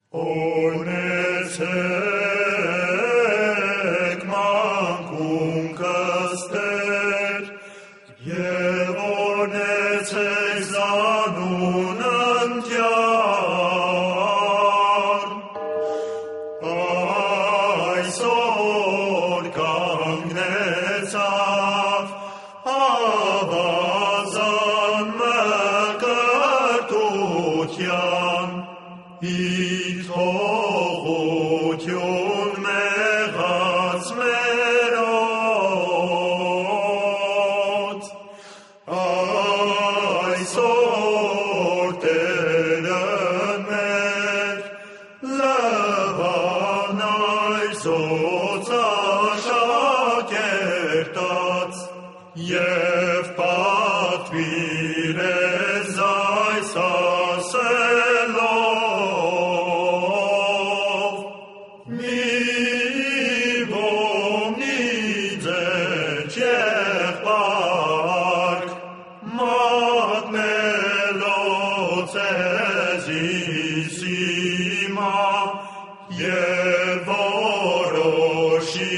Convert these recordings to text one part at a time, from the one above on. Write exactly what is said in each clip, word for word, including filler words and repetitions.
Օրնեցեք մանկուն կստեր, և օրնեցեք զանուն ընտյան, այսօր կանգնեցավ ավազան մկրտության, իթողություն մեղած մերոց, այսօր Տերը մեր լվան այսոց աշակերտած, և պատվիրեց այս ասելով. մի ոմնի ձեջ եղբայր, մատնելով ձեզիս հիմա, և որոշի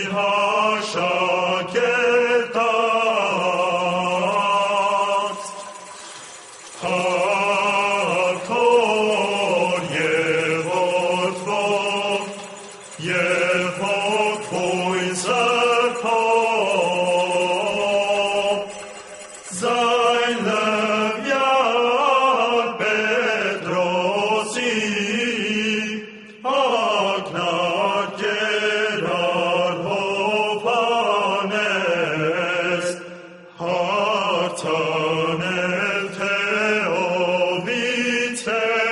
հաշակերտած, Հագոր և որդվով և հոգվույն սրբով, ձայն Լվյան Պետրոսի, ակնարկ կերար Հովհաննես, հարցանել թե ովից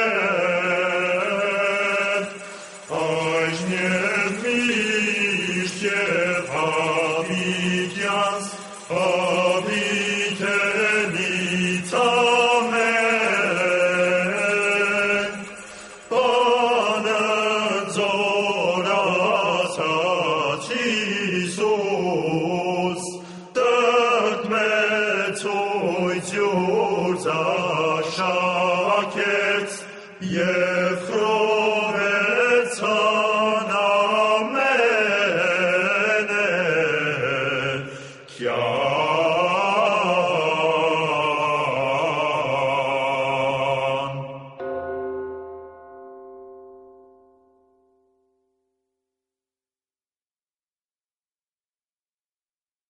էր, այժմ միշտ և հավիտյանց, հավիտենից ամեն, բանը ձոր ասաց Հիսուս, տտմեցույց յուր զաշա